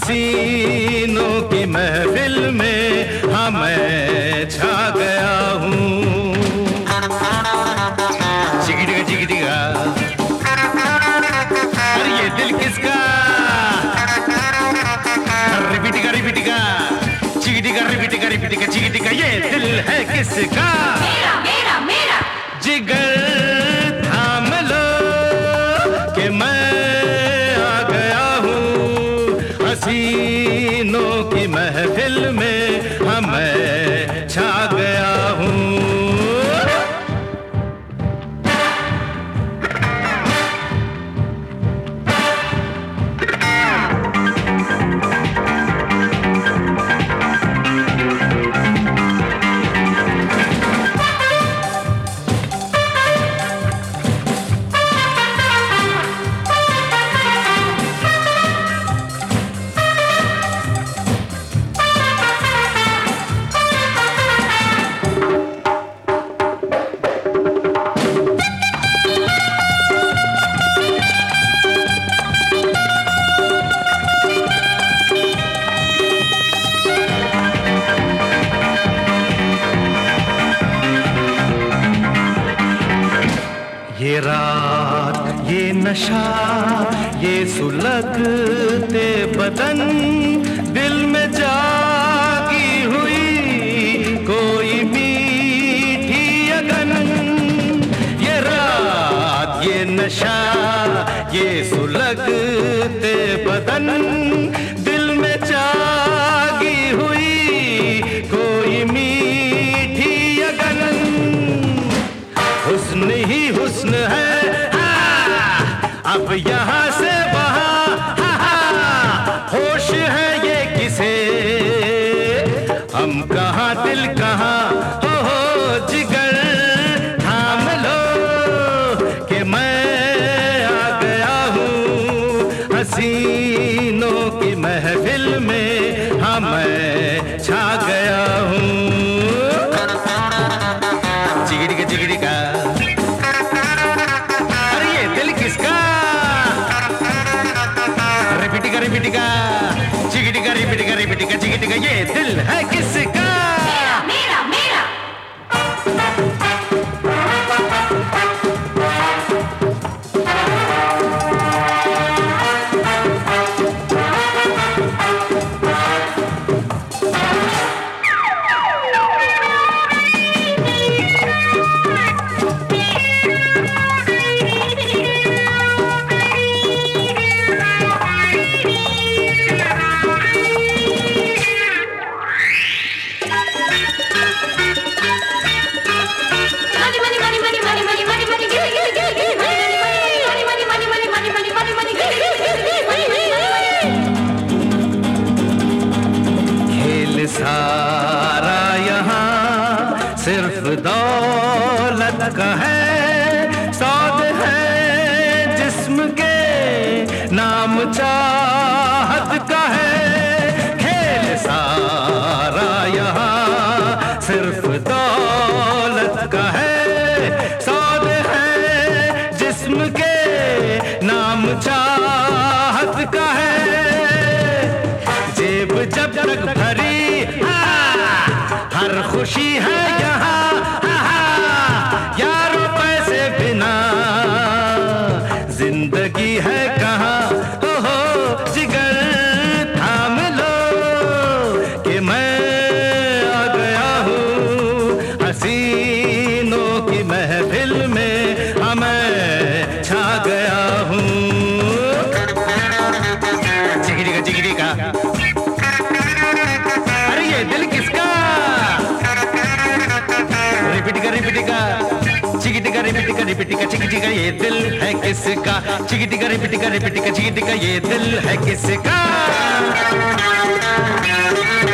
हसीनों की महफिल में हाँ मैं छा गया हूँ। चिगिटिका चिगिटिका, अरे ये दिल किसका? रिपिटिका रिपिटिका, चिगिटिका रिपिटिका रिपिटिका चिगिटिका, ये दिल है किसका? मेरा मेरा मेरा। जिगर थाम लो कि मैं आ गया हूँ हसीनों की महफिल में हाँ मैं छा गया हूँ। ये रात ये नशा ये सुलगते बदन, दिल में जागी हुई कोई मीठी अगन। ये रात ये नशा ये सुलगते बदन, दिल में जागी हुई कोई मीठी अगन। हुस्न ही हुस्न है अब यहाँ से वहाँ, होश है ये किसे? हम कहाँ दिल कहाँ, हो जिगर थाम लो कि मैं आ गया हूँ हसीनों की महफिल में हाँ मैं छा गया हूँ। चिगिटिका चिगिटिका, अरे ये दिल किसका? रिपिटिका रिपिटिका, चिगिटिका रिपिटिका रिपिटिका चिगिटिका, ये दिल है किसका? मेरा मेरा मेरा। सारा यहाँ सिर्फ दौलत का है, सौदे हैं जिस्म के नाम चाहत का है। खेल सारा यहाँ सिर्फ दौलत का है, सौदे हैं जिस्म के नाम चाहत का है। जेब जब तक भरी हर खुशी है यहाँ, यारों पैसे बिना जिंदगी है कहाँ। हो जिगर थाम लो कि मैं आ गया हूँ हसीनों की महफिल में हाँ मैं छा गया हूँ। चिगिटिका चिगिटिका, अरे ये दिल किसका? रिपिटिका रिपिटिका, चिगिटिका रिपिटिका रिपिटिका चिगिटिका, ये दिल है किसका? चिगिटिका रिपिटिका रिपिटिका चिगिटिका, ये दिल है किसका?